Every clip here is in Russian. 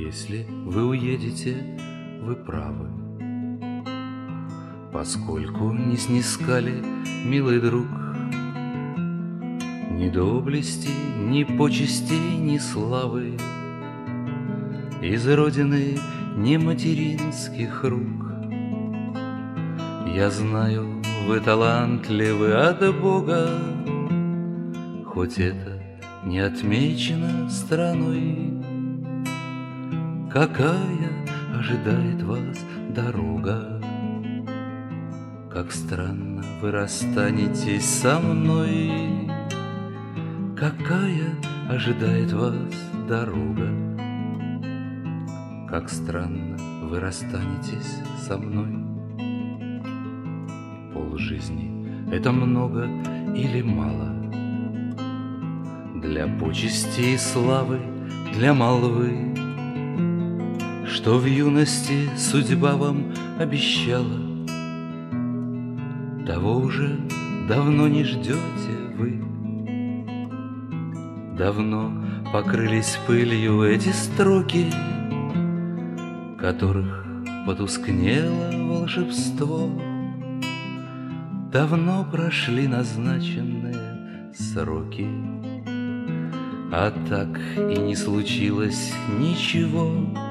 Если вы уедете, вы правы, поскольку не снискали, милый друг, ни доблести, ни почестей, ни славы из родины, ни материнских рук. Я знаю, вы талантливы от Бога, хоть это не отмечено страной. Какая ожидает вас дорога, как странно вы расстанетесь со мной. Какая ожидает вас дорога, как странно вы расстанетесь со мной. Полжизни — это много или мало для почести и славы, для молвы, что в юности судьба вам обещала. Того уже давно не ждете вы. Давно покрылись пылью эти строки, которых потускнело волшебство. Давно прошли назначенные сроки, а так и не случилось ничего.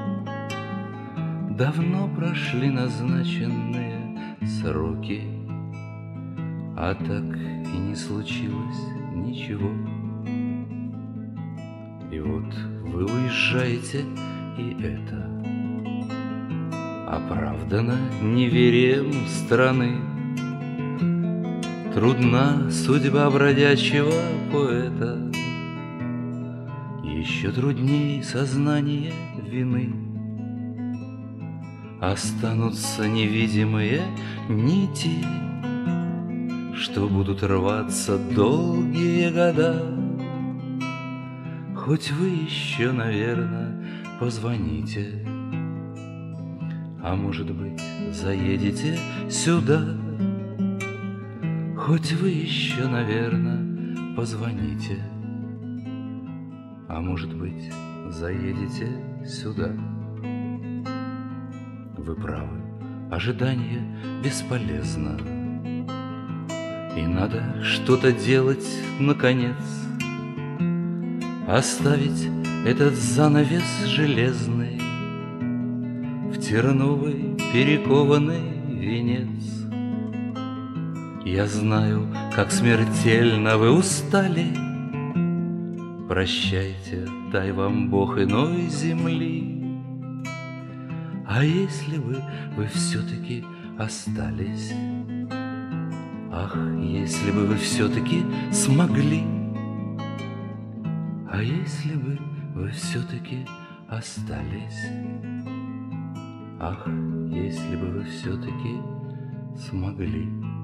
Давно прошли назначенные сроки, а так и не случилось ничего. И вот вы уезжаете, и это оправдано неверием страны. Трудна судьба бродячего поэта, еще трудней сознание вины. Останутся невидимые нити, что будут рваться долгие года. Хоть вы еще, наверное, позвоните, а может быть, заедете сюда. Хоть вы еще, наверное, позвоните, а может быть, заедете сюда. Вы правы, ожидание бесполезно, и надо что-то делать наконец. Оставить этот занавес железный, в терновый перекованный венец. Я знаю, как смертельно вы устали. Прощайте, дай вам Бог иной земли. А если бы вы все-таки остались, ах, если бы вы все-таки смогли, а если бы вы все-таки остались, ах, если бы вы все-таки смогли.